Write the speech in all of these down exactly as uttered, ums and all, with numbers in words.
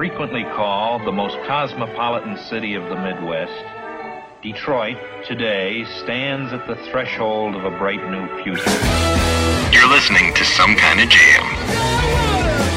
frequently called the most cosmopolitan city of the Midwest, Detroit today stands at the threshold of a bright new future. You're listening to Some Kind of Jam.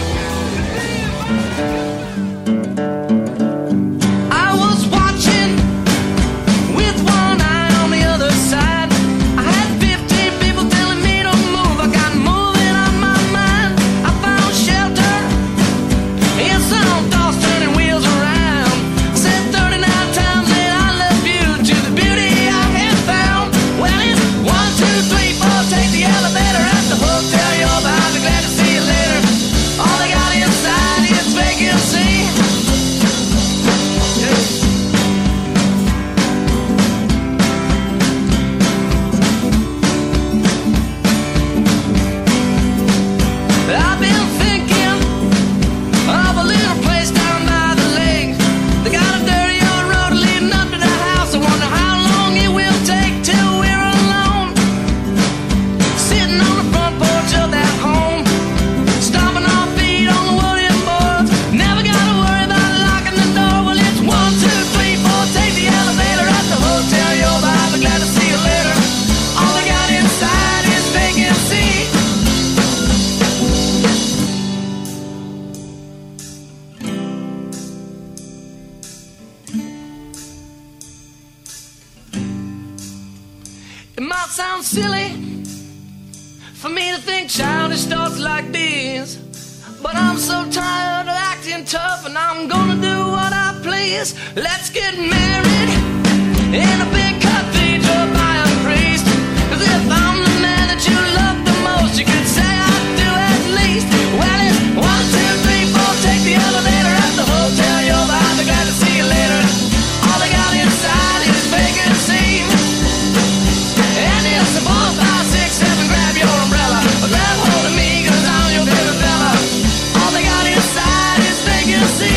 Let's get married in a big cathedral by a priest. 'Cause if I'm the man that you love the most, you could say I do at least. Well, it's one, two, three, four, take the elevator at the hotel. You'll be glad to see you later. All they got inside is vacancy. And it's a four, five, six, seven, grab your umbrella. Grab hold of me 'cause I'm your favorite fella. All they got inside is vacancy.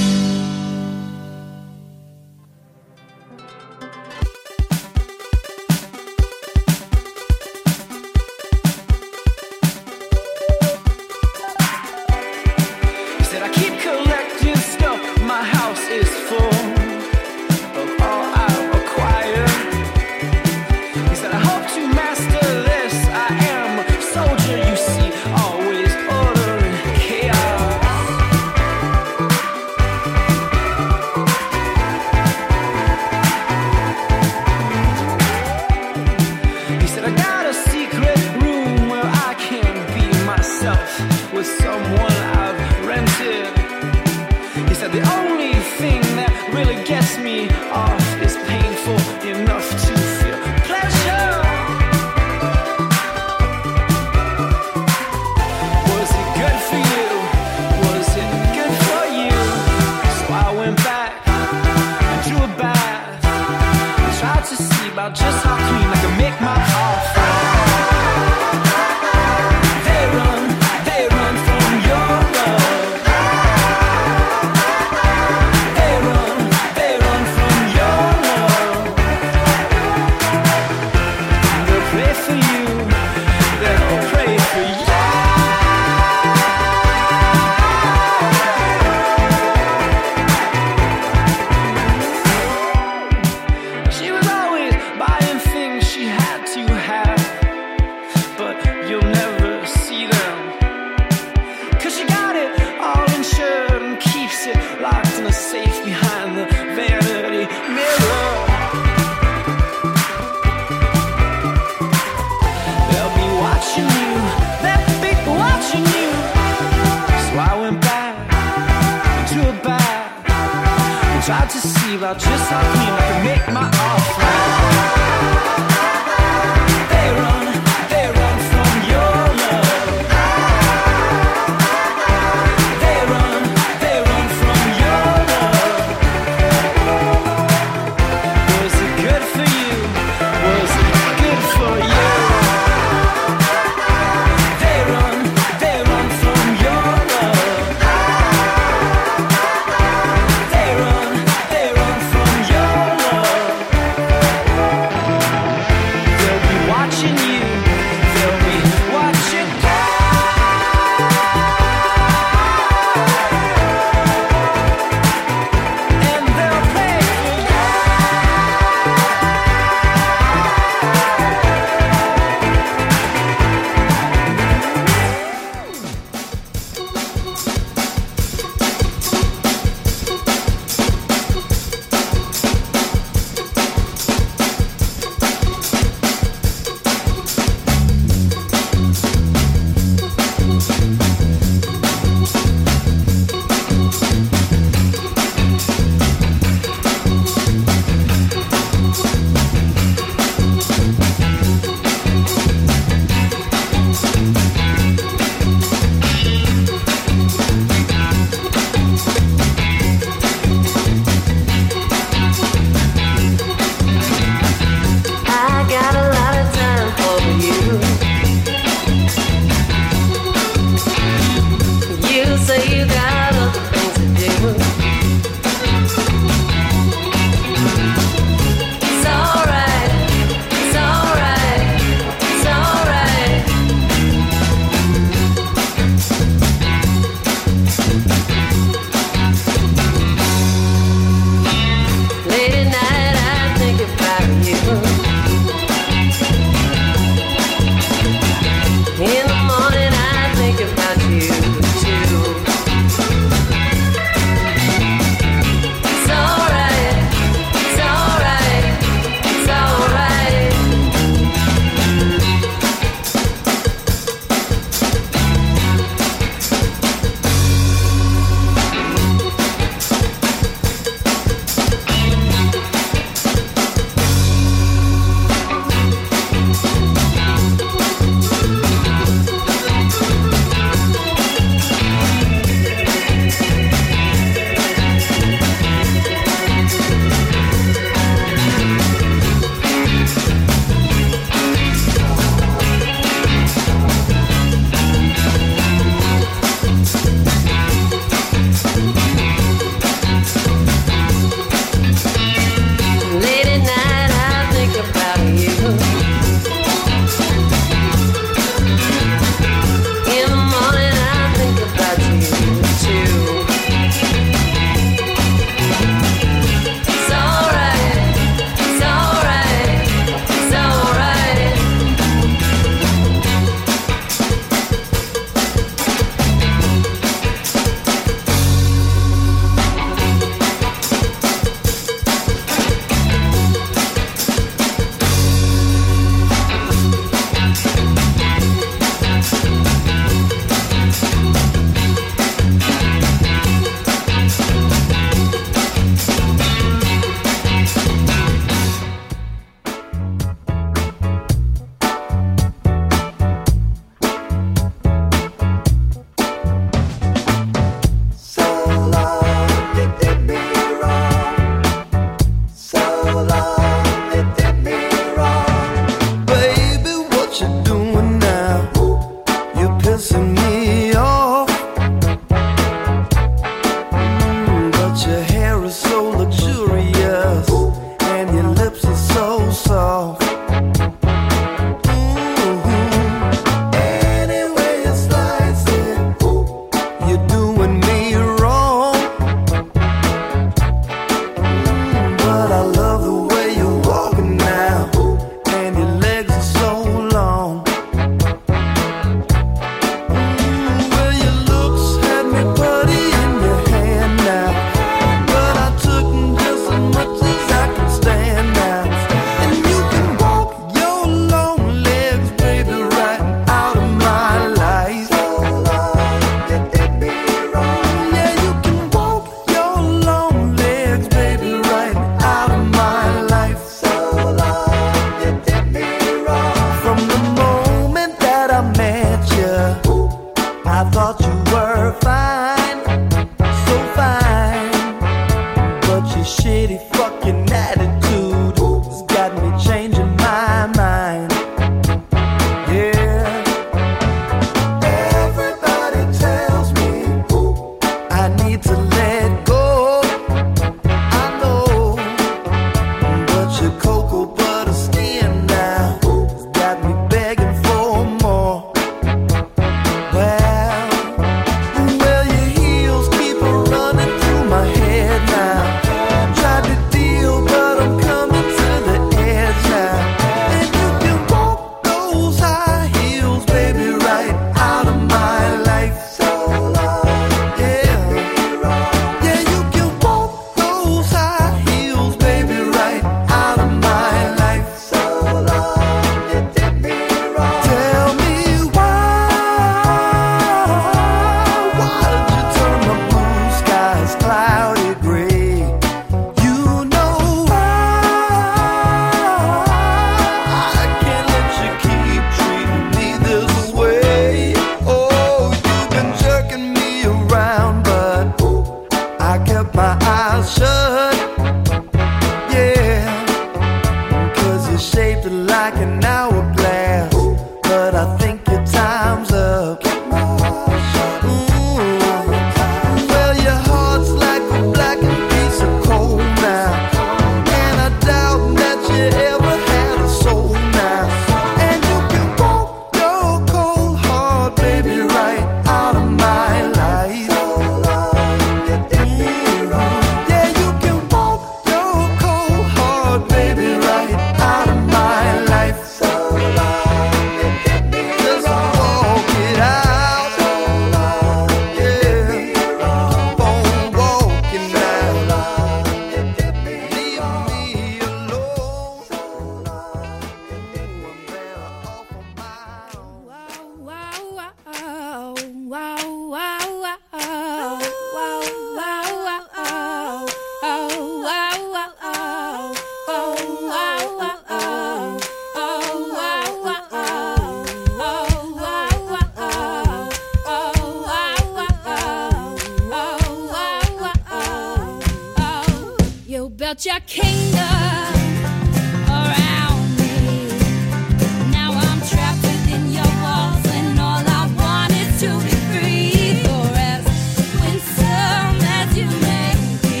built your kingdom around me. Now I'm trapped within your walls, and all I want is to be free. For as winsome as you may be,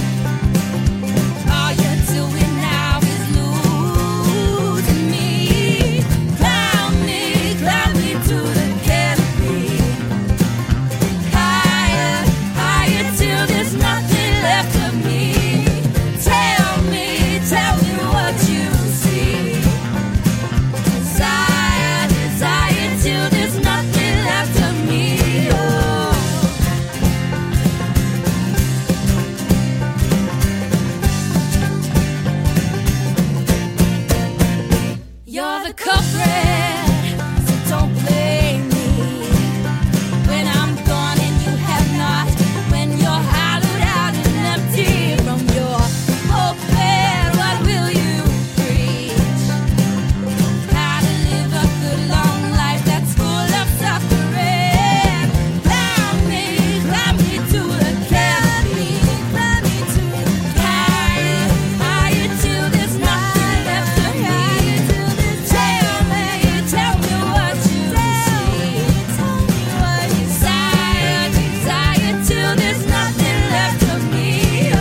all you're doing now is losing me. Clown me, clown me to the canopy. Higher, higher till there's nothing left of me. Tell me, tell me what you see. Desire, desire till there's nothing left of me. Oh. You're the culprit, so don't blame me. When I'm gone and you have not, when you're hollowed out and empty from your pulpit, what will you preach? How to live a good long life that's full of suffering. Clown me, clown me to the canopy. Clown me to the higher, higher till there's nothing left of me. Tell me, tell me what you see. Desire, desire till there's nothing left of me. Oh.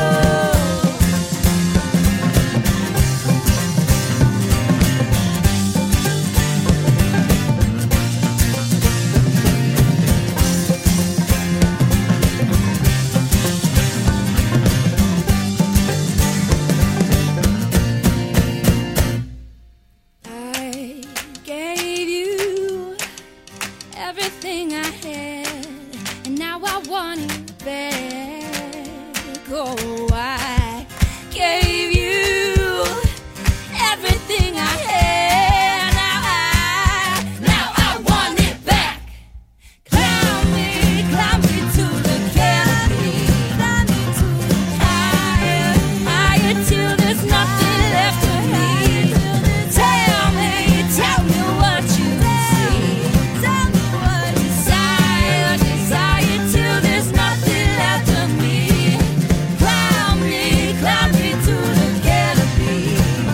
I gave you everything I had, and now I want it back. Oh, I gave you everything I had. Now I, now I want it back. Clown me, clown me to the canopy. Clown me to the higher, higher till there's nothing left of me. Tell me, tell me what you see. Tell me what desire, desire till there's nothing left of me. Clown me, clown me to the canopy.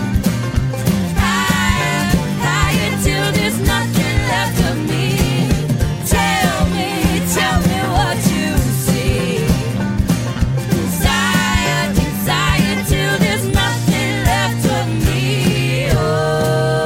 Higher, higher till there's nothing left of me. Tell me, tell me what you see. Desire, desire till there's nothing left of me. Oh.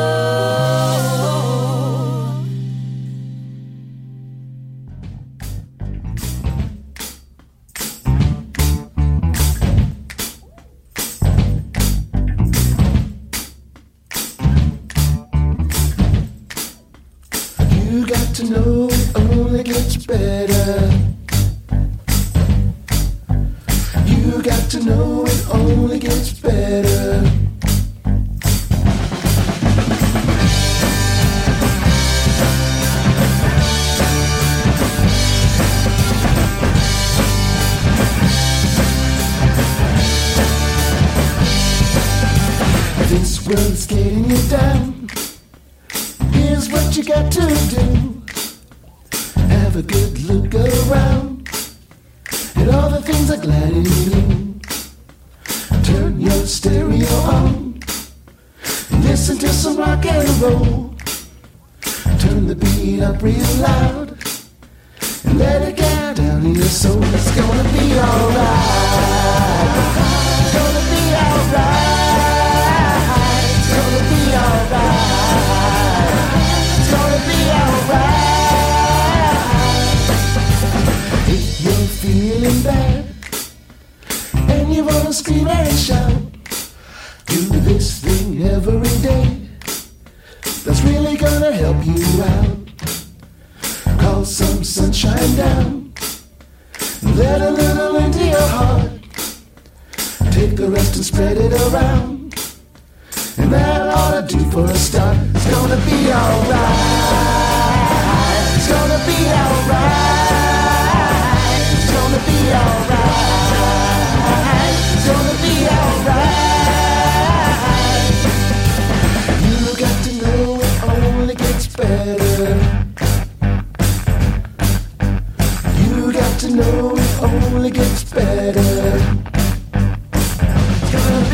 You got to know it only gets better. You got to know it only gets better. This world's getting you down. Here's what you got to do. Have a good look around at all the things that gladden you. Turn your stereo on. Listen to some rock and roll. Turn the beat up real loud and let it get down in your soul. It's gonna be alright. It's gonna be alright. It's gonna be alright. It's gonna be alright. If you're feeling bad and you wanna scream and shout, do this thing every day. That's really gonna help you out. Call some sunshine down. Let a little into your heart. Take the rest and spread it around. And that ought to do for a start. It's gonna be alright. It's gonna be alright. It's gonna be alright. It's gonna be alright. You got to know it only gets better. You got to know it only gets better. It's gonna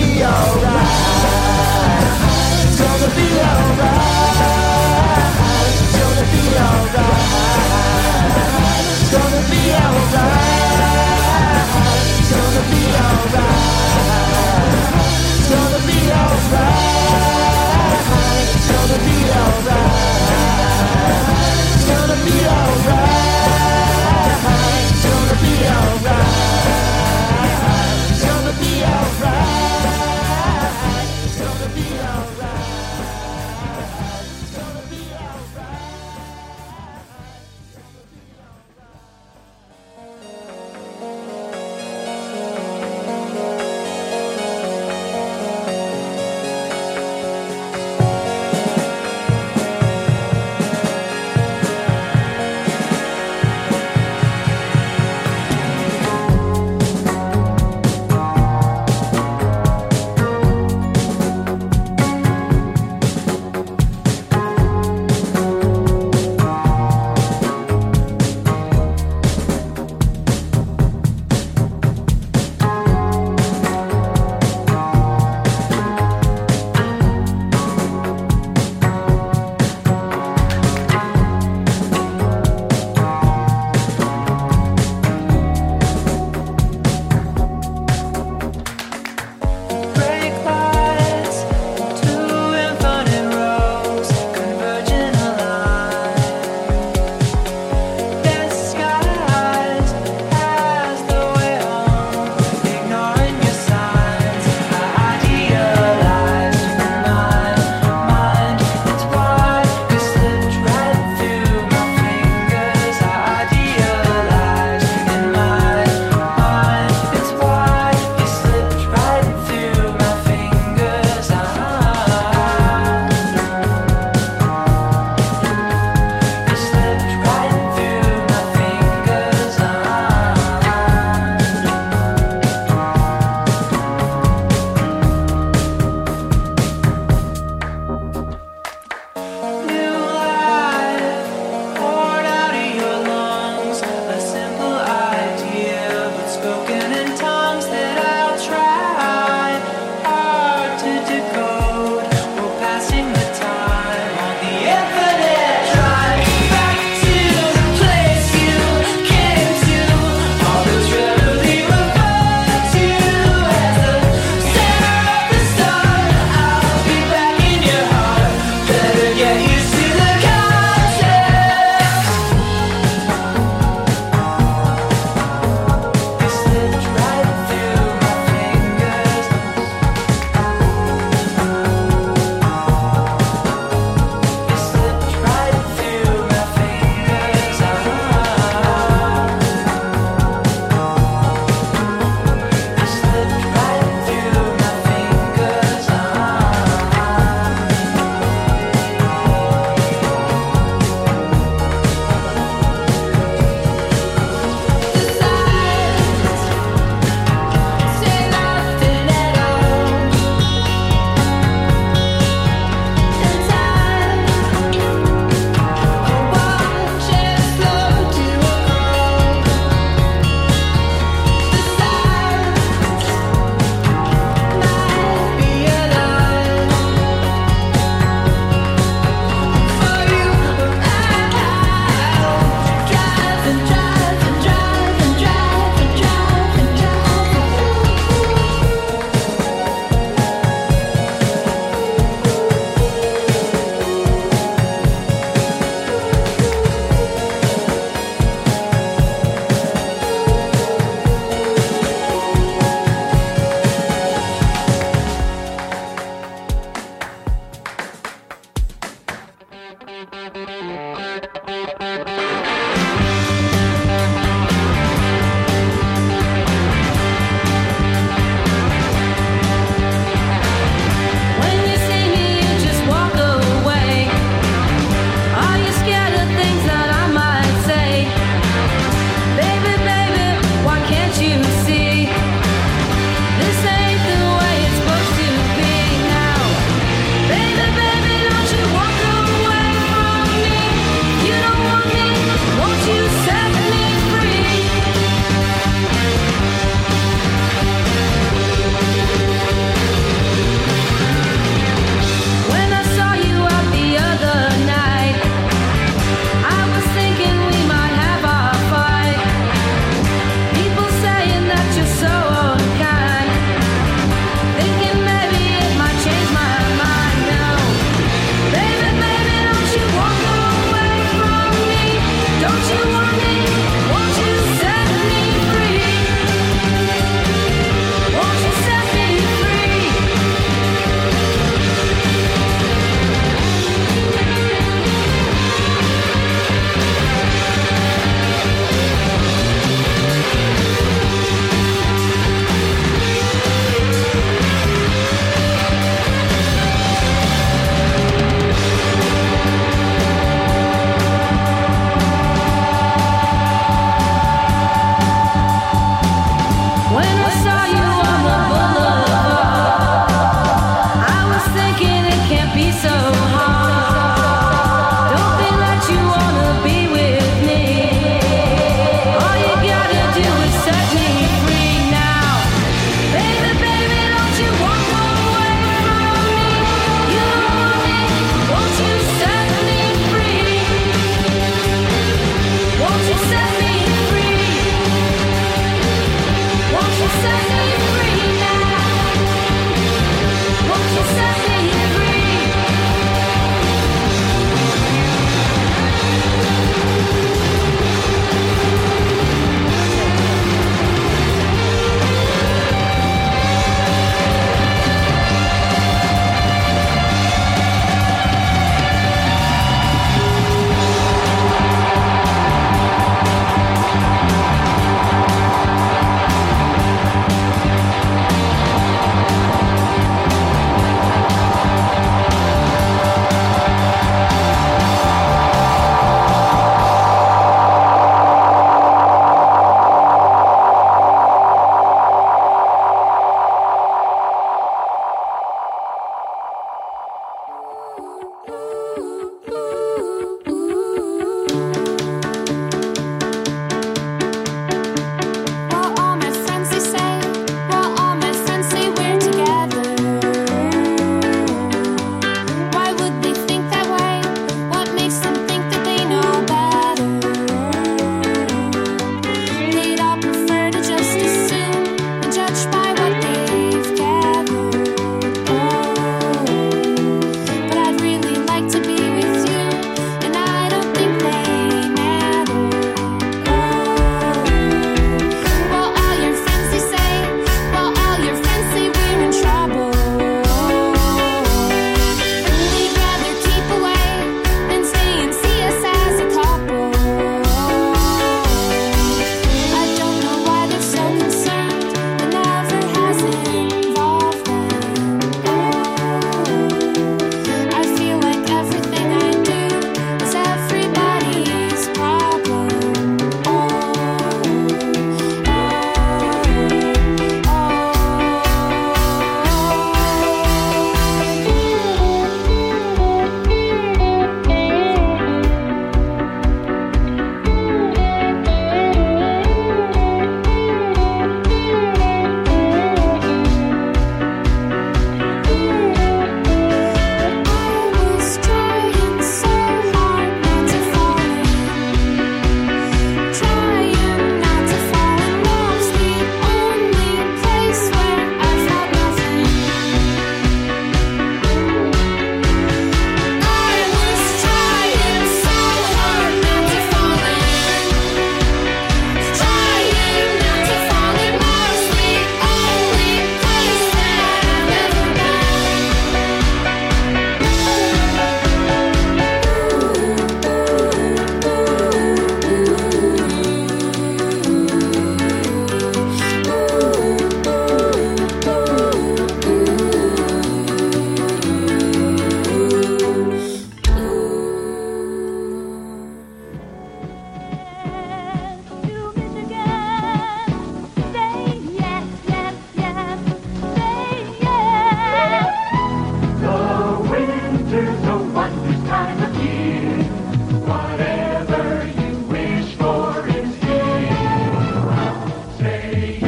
There's no one this time of year. Whatever you wish for is here. Say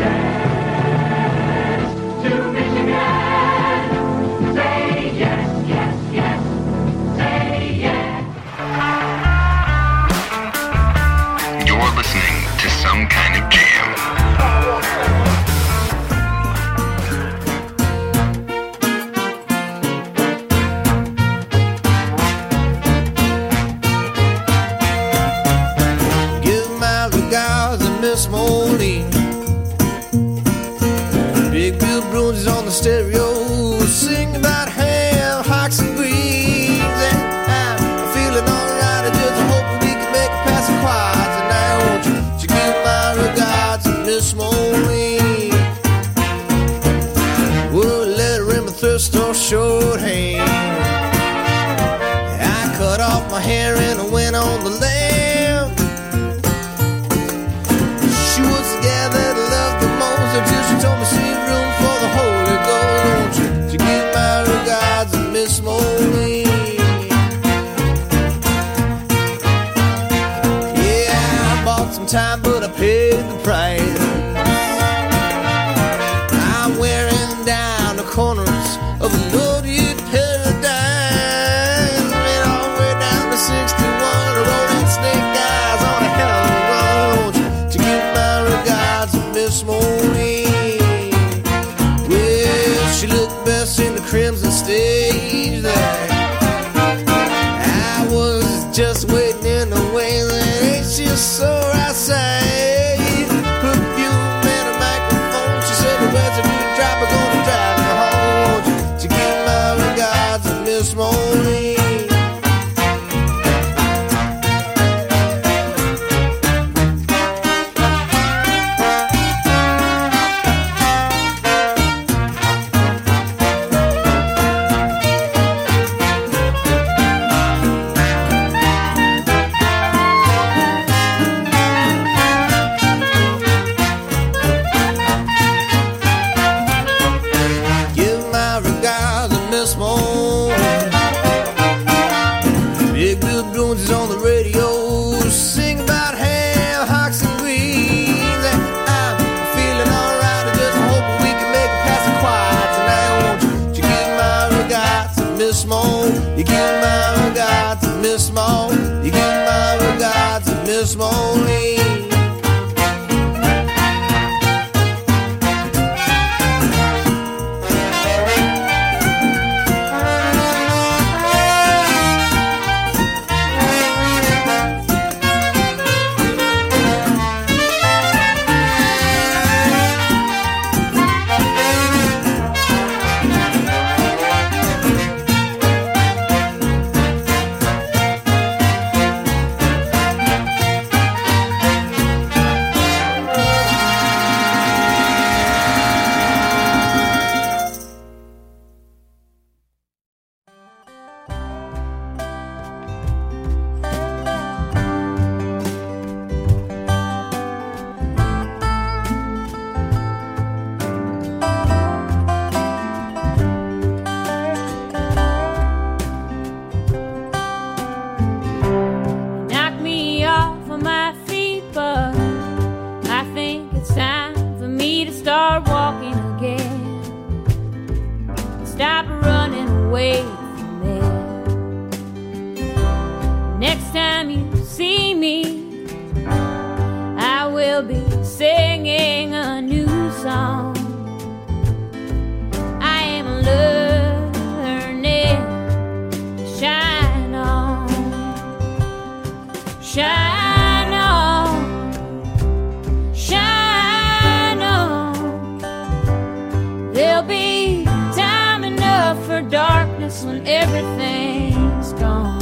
yes to Michigan. Say yes, yes, yes. Say yes. You're listening to Some Kind of Jam. Give my regards to Miss Moline. Big Bill Bruins is on the stereo, sing about ham, hocks, and greens. And I'm feeling alright. I just hope we can make it past the quads. And I want you to give my regards to Miss Moline. Well, a letter in my thrift store shorthand. I cut off my hair and I went on the lam. She was the gal that I loved the most until she told me she had room for the Holy Ghost. Won't you to give my regards to Miss Moline? Yeah, I bought some time, but I paid the price. I'm wearing down the corners of a loaded paradise. Ran all the way down to sixty-one. I rode in snake eyes on a hell of a road to give my regards to Miss Moline. Well, she looked best in the crimson stage there. I was just waiting in the wings, and ain't she so I say? Perfume and a microphone. She said the residue drop are gonna drive me home. To give my regards to Miss Moline. Give my regards to Miss Moline. Big Bill Bruins is on the radio, sing about ham, hocks, and greens. And I'm feeling alright. I just hope we can make it past the quiets. And I want you to give my regards to Miss Moline. You give my regards to Miss Moline. You give my regards to Miss Moline. Knock me off of my feet, but I think it's time for me to start walking again. Stop running away from me. Next time you see me, I will be singing a new song. I am learning to shine on. Shine on, shine on. There'll be time enough for darkness when everything's gone.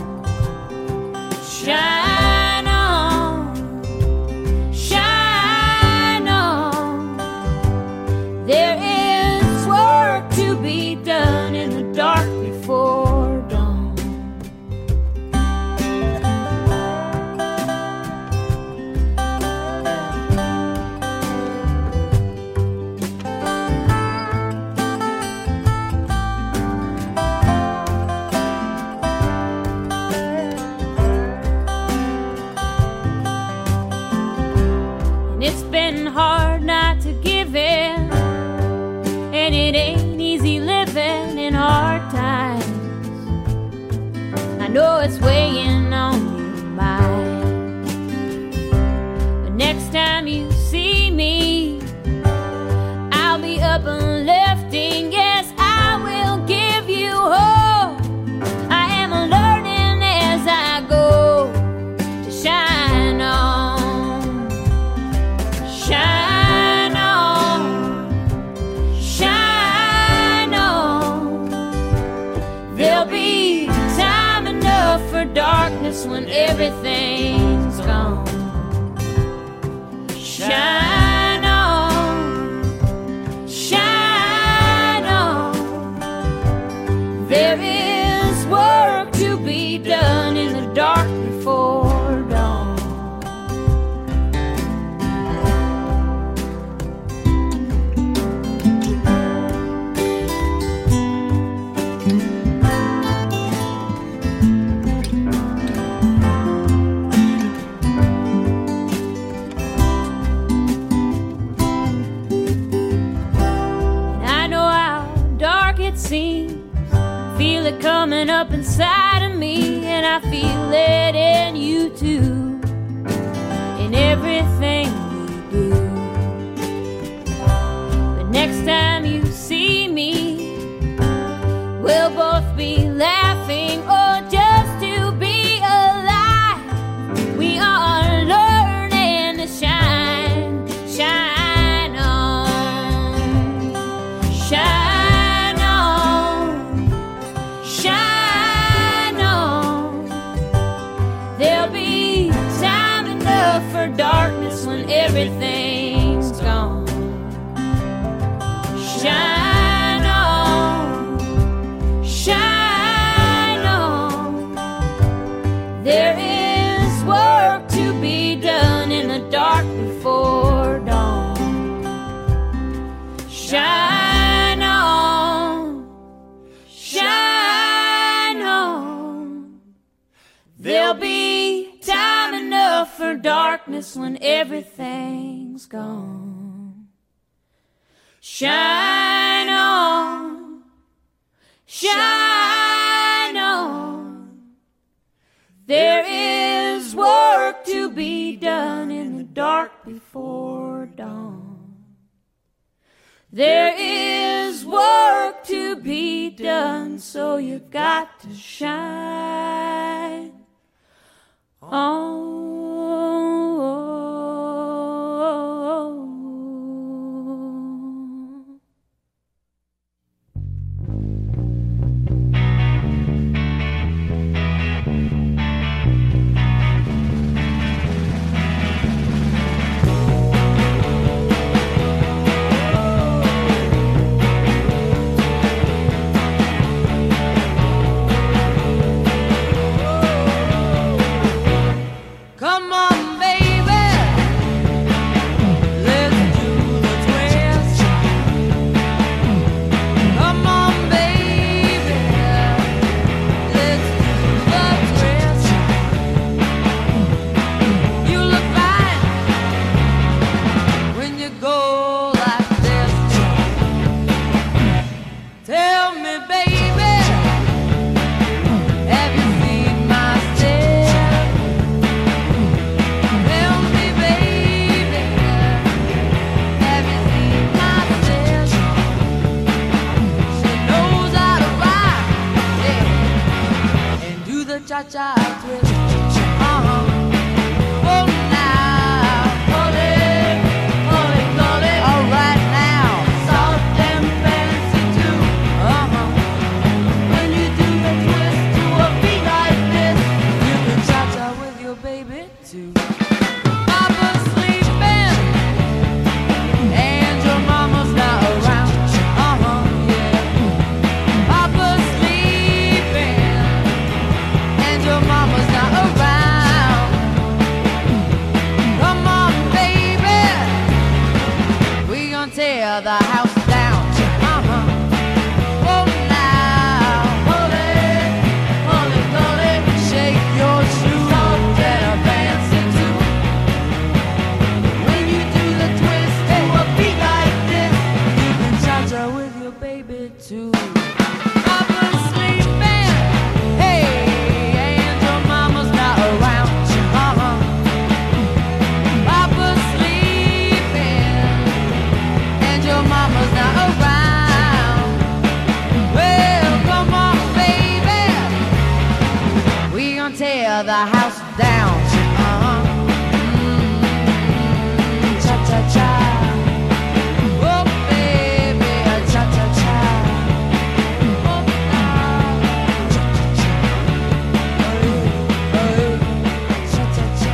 Shine on, shine on. There is work to be done in the dark before dawn. know it's weighing on your mind. But next time you see me, I'll be up and lifting. Yes, I will give you hope. I am learning as I go to shine on, shine on, shine on. There'll be time enough for darkness when everything's gone. Shine on, shine on. There is work to be done in the dark before dawn. Seems, feel it coming up inside of me, and I feel it in you too, in everything we do. But next time you see me, we'll both be laughing, or just to be alive. We are learning to shine, shine on, shine. Darkness when everything's gone. Shine on, shine on. There is work to be done in the dark before dawn. Shine on, shine on. There'll be time enough for darkness when everything's gone. Shine on, shine on. There is work to be done in the dark before dawn. There is work to be done, so you got to shine on. Come on, baby, let's do the twist. Come on, baby, let's do the twist. You look fine when you go like this. Tell me, baby, have you seen my step? Tell me, baby, have you seen my step? She knows how to rock, yeah, and do the cha-cha twist. Uh-huh. Oh, now, pull it, pull it, pull it. All right now, soft and fancy too. Uh-huh. When you do the twist to a beat like this, you can cha-cha with your baby too. Papa's sleeping and your mama's not around. Uh-huh, yeah. Papa's sleeping and your mama's not around. tear the house down. Uh-huh. Mm, cha-cha-cha. Oh, baby, cha-cha-cha. Oh, nah. Cha-cha-cha. Oh, oh, cha-cha-cha.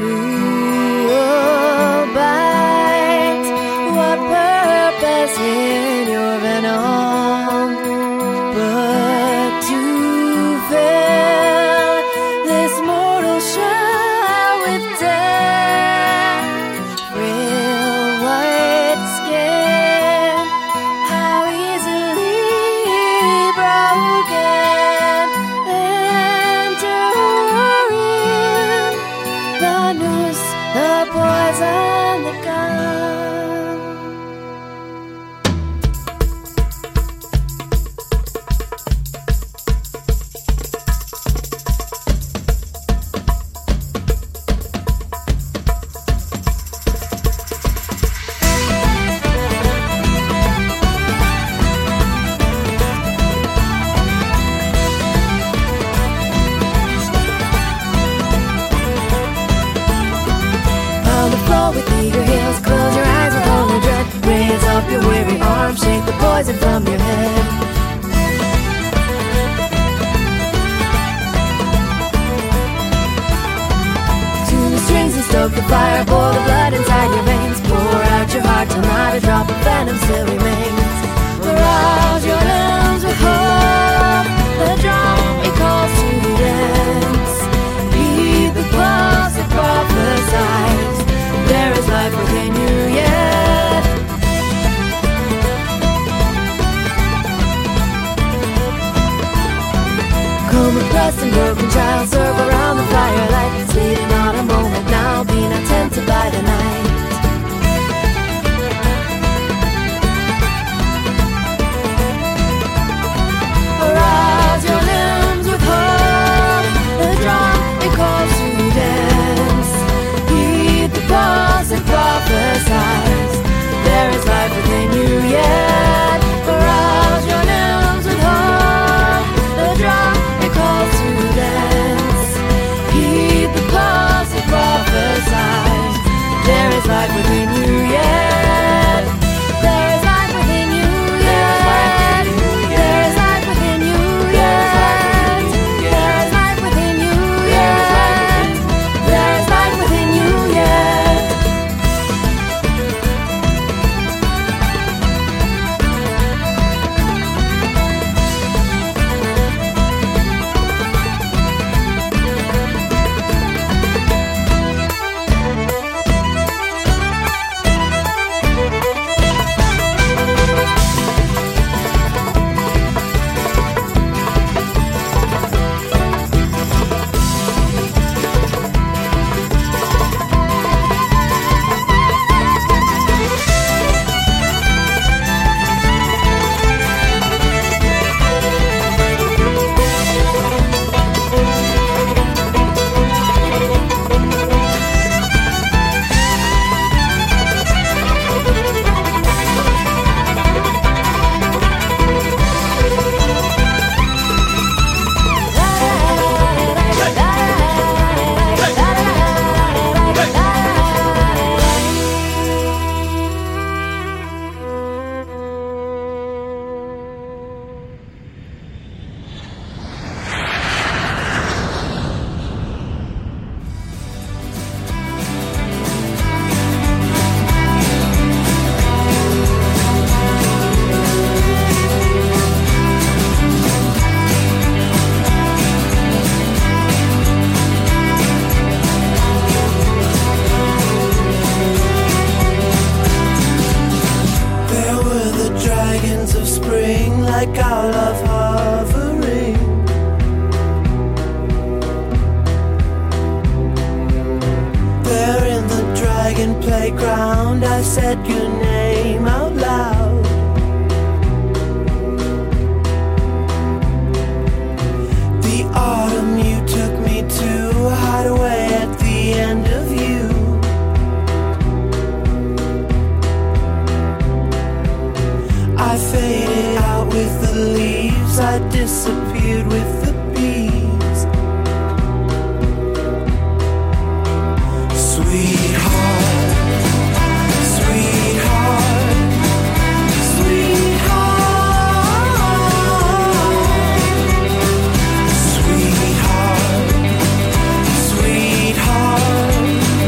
Ooh, bite. What purpose in your venom? But to fill this mortal shell with death. Real white skin, how easily broken. Entering the noose, the poison, the gun. On the floor with eager heels, close your eyes with holy dread. Raise up your weary arms, shake the poison from your head. Tune the strings and stoke the fire, pour the blood inside your veins. Pour out your heart till not a drop of venom still remains. Arouse your limbs with hope, the drum it calls to dance. Heed the pulse it prophesies. There is life within you yet. Come oppressed and broken child, circle around the firelight. Sleep not a moment now, be not tempted by the night. Arouse your limbs with hope, the drum it calls to dance. Heed the pulse it prophesies. There is life within you yet. Arouse your limbs with hope, the drum it calls to dance. Heed the pulse it prophesies. There is life within you yet. There is life within you yet. There is life within you yet. There is life within you yet. There is life within you yet. There were the dragons of spring, like our love hovering. There in the dragon playground, I said your name out loud. The autumn you took me to hide away at the end of you. I faded out with the leaves, I disappeared with the bees. Sweetheart, sweetheart, sweetheart, sweetheart, sweetheart.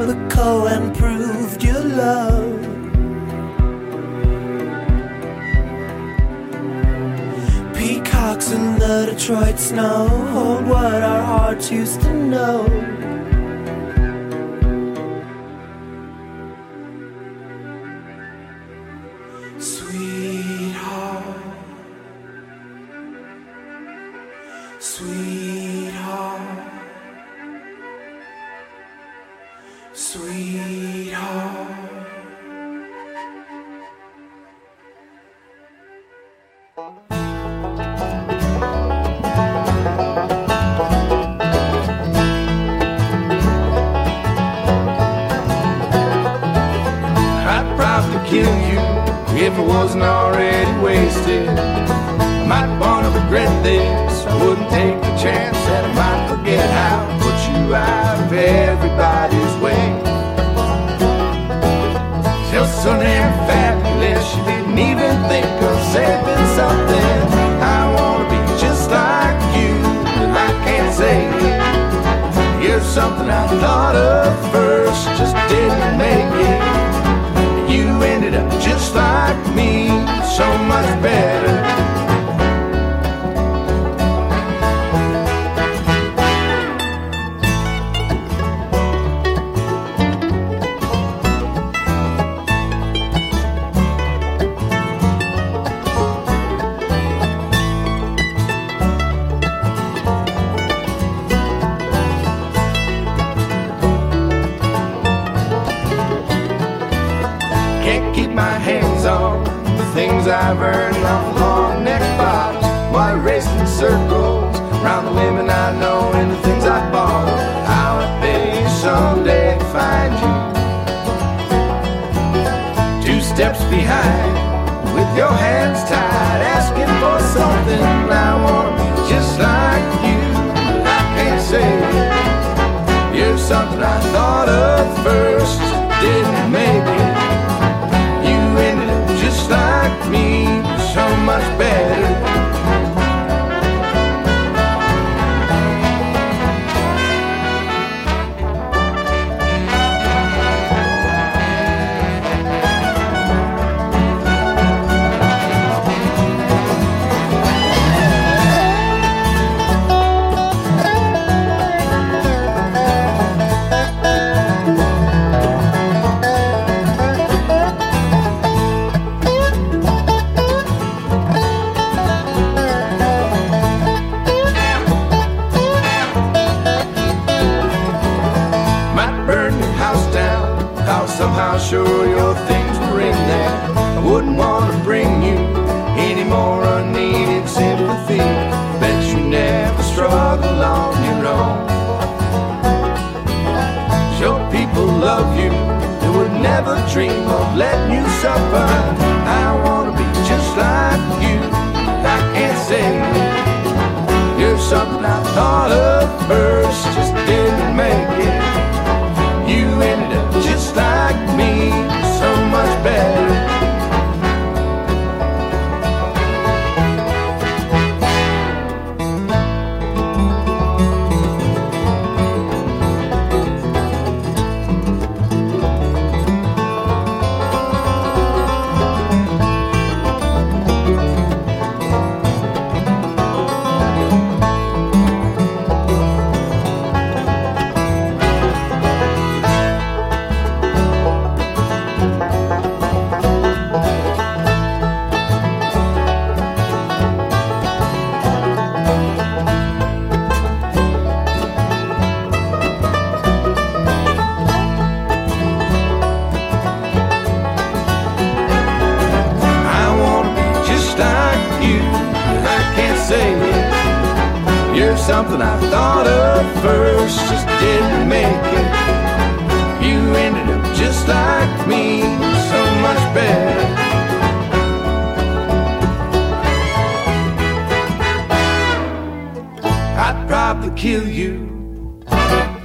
for the coal and proved your love. Peacocks in the Detroit snow hold what our hearts used to know. Sweetheart, sweetheart, sweetheart. I'd probably kill you if I wasn't already wasted. I might wanna regret this, I wouldn't take the chance that I might forget how to put you out of everybody's way. Just so damn fabulous, you didn't even think of saving something. I wanna be just like you, and I can't say it. You're something I thought of first, just didn't make it. You ended up just like me, so much better. Things I've earned off a long neck box, while racing circles around the women I know and the things I bought. How I pay someday to find you two steps behind, with your hands tied, asking for something. I wanna be just like you, but I can't say it. You're something I thought of first, didn't make it. You ended up just like me, so much better. Somehow sure your things were in there. I wouldn't want to bring you any more unneeded sympathy. Bet you never struggle on your own. Sure people love you, they would never dream of letting you suffer. I want to be just like you, I can't say it. You're something I thought of first, just didn't make it. You ended up just like me, so much better. Something I thought of first, just didn't make it. You ended up just like me, so much better. I'd probably kill you